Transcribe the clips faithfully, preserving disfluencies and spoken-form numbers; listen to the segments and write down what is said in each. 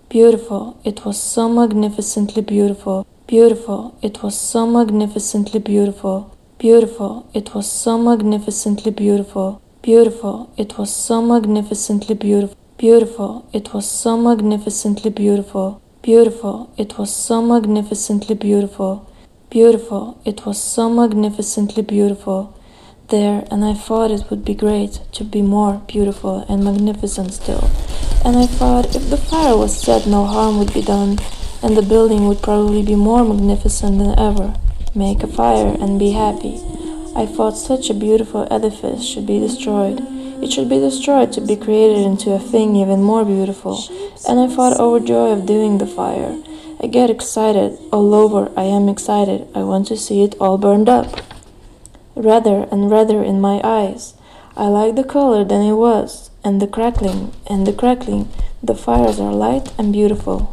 Beautiful, it was so magnificently beautiful. Beautiful, it was so magnificently beautiful. Beautiful, it was so magnificently beautiful. Beautiful, it was so magnificently beautiful. Beautiful, it was so magnificently beautiful. Beautiful, it was so magnificently beautiful. Beautiful, it was so magnificently beautiful there, and I thought it would be great to be more beautiful and magnificent still. And I thought if the fire was set, no harm would be done, and the building would probably be more magnificent than ever. Make a fire and be happy. I thought such a beautiful edifice should be destroyed. It should be destroyed to be created into a thing even more beautiful. And I thought overjoyed of doing the fire. I get excited, all over, I am excited, I want to see it all burned up. Redder and redder in my eyes. I like the color than it was, and the crackling, and the crackling, the fires are light and beautiful.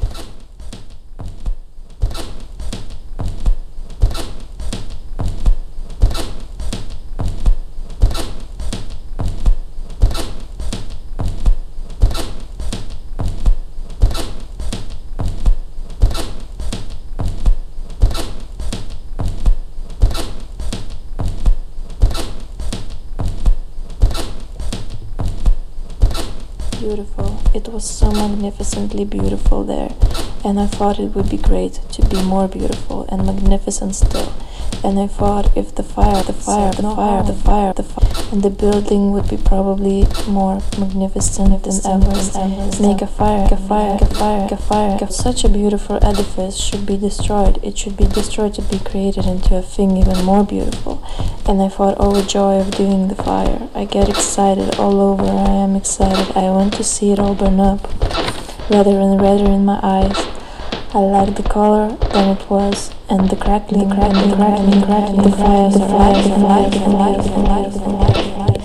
Beautiful. It was so magnificently beautiful there, and I thought it would be great to be more beautiful and magnificent still. And I thought if the fire, the fire, the fire, the fire, the fire, and the building would be probably more magnificent than ever. Make a fire, a fire, a fire, a fire. Such a beautiful edifice should be destroyed. It should be destroyed to be created into a thing even more beautiful. And I thought overjoyed of doing the fire. I get excited all over. I am excited. I want to see it all burn up. Redder and redder in my eyes. I like the color than it was, and the crackling, the crackling, the crackling, the crackling, the fires, the fires, the fires, the fires, the fires, the fires.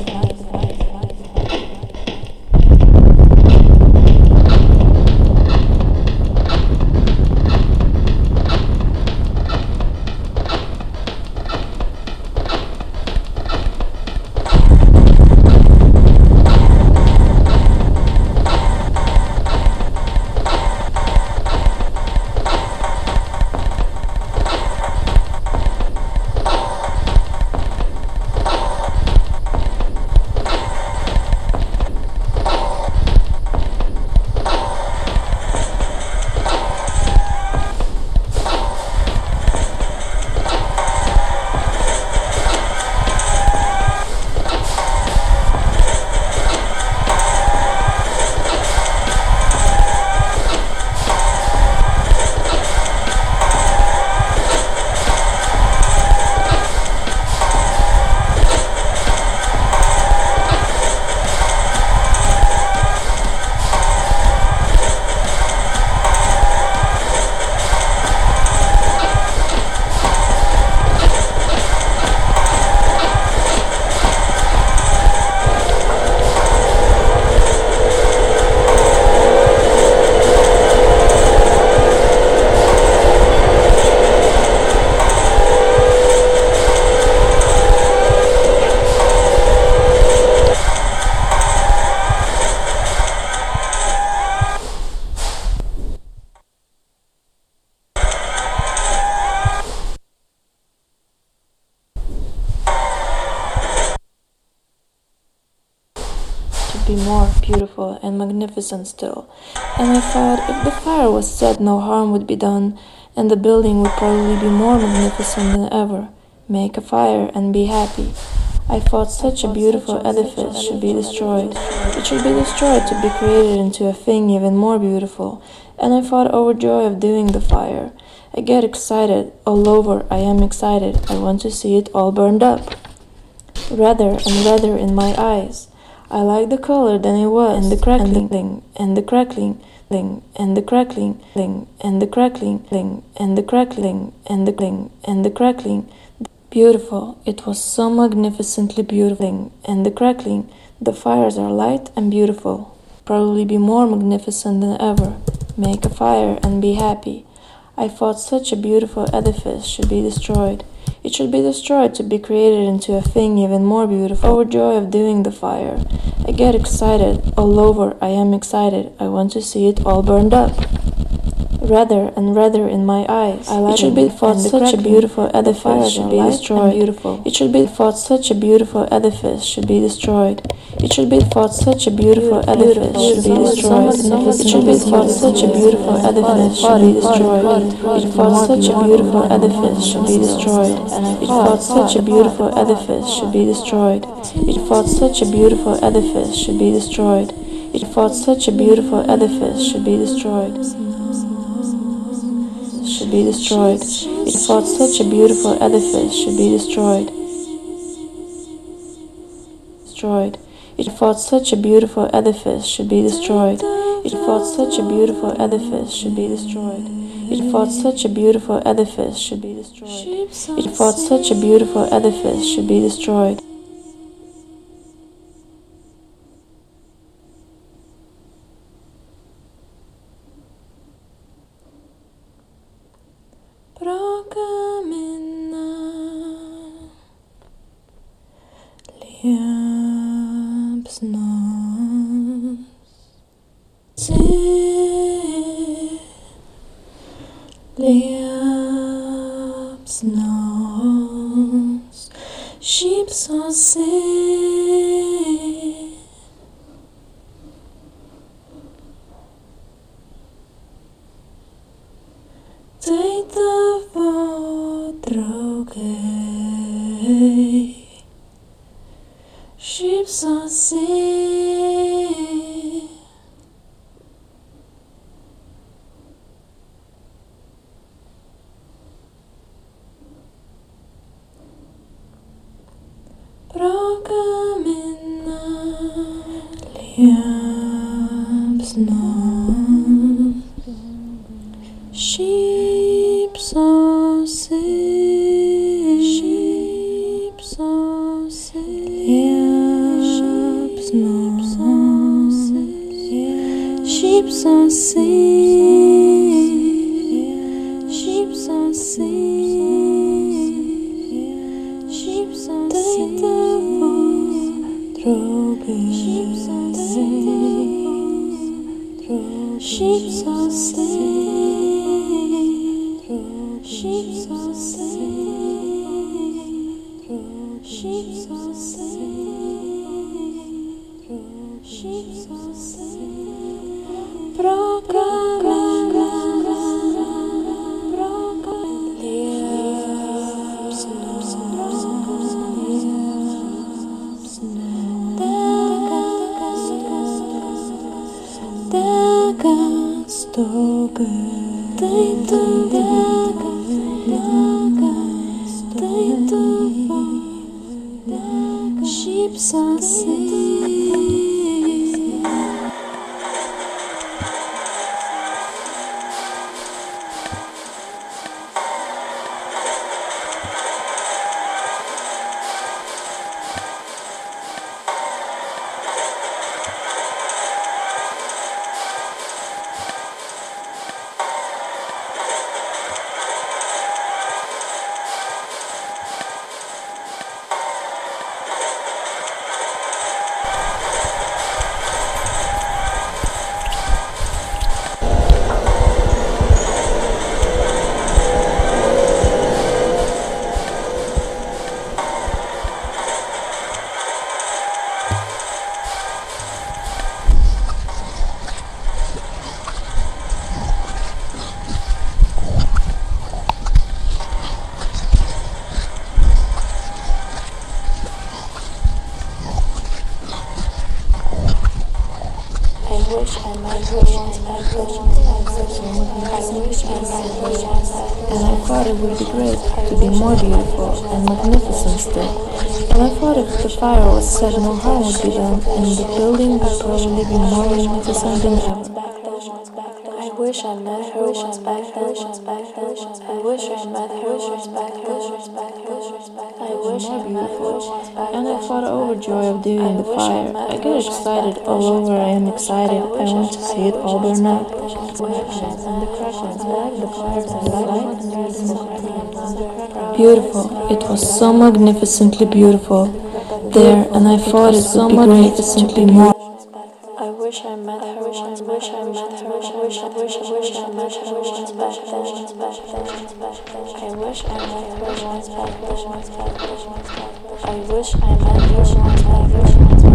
Be more beautiful and magnificent still. And I thought if the fire was set, no harm would be done, and the building would probably be more magnificent than ever. Make a fire and be happy. I thought such a beautiful edifice should be destroyed. It should be destroyed to be created into a thing even more beautiful. And I thought overjoyed of doing the fire. I get excited, all over, I am excited, I want to see it all burned up. Redder and redder in my eyes. I like the color than it was, and the crackling, and the crackling, and the crackling, and the crackling, and the crackling, and the crackling, and the crackling. Beautiful, it was so magnificently beautiful, and the crackling, the fires are light and beautiful. Probably be more magnificent than ever. Make a fire and be happy. I thought such a beautiful edifice should be destroyed. It should be destroyed to be created into a thing even more beautiful. Overjoy of doing the fire. I get excited all over. I am excited. I want to see it all burned up. Redder and redder in my eyes. I like it should be thought such a beautiful edifice should be destroyed. Beautiful. It should be thought such a beautiful edifice should be destroyed. It should be thought such a beautiful edifice should be destroyed. It should be thought such a beautiful edifice should be destroyed. It thought such a beautiful edifice should be destroyed. It thought such a beautiful edifice should be destroyed. It thought such a beautiful edifice should be destroyed. It thought such a beautiful edifice should be destroyed. Should be destroyed. It thought such a beautiful edifice should be destroyed. Destroyed. It thought such a beautiful edifice should be destroyed. It thought such a beautiful edifice should be destroyed. It thought such a beautiful edifice should be destroyed. It thought such a beautiful edifice should be destroyed. Prokamena liepsnos liepsnos šypsosi tai tavo draugai šypsosi prokamina liepsnos šypsosi šypsosi liepsnos šypsosi šypsosi šypsosi tai tavo draugai šypsosi šypsosi šypsosi šypsosi šypsosi prokamina liepsnos dega stogai tai tavo tai tavo šypsosi wish I might go once I wish I wish I might go once and I thought it would be great to be more beautiful and magnificent still. And I thought if the fire was set no harm would be done and the building would probably be more magnificent than ever. wish I met her once back then. I wish I met her once back then. I wish I met her once back then. And I thought overjoy of doing the fire. I get excited all over. I am excited. I want to see it all burn up. And the crackles, like the fires and light. Beautiful. It was so magnificently beautiful there, and I thought it so magnificently more. I wish I met her. I wish I met her. I wish I wish I wish I met her once back then. I wish I met her once back then. I wish I met her once back then.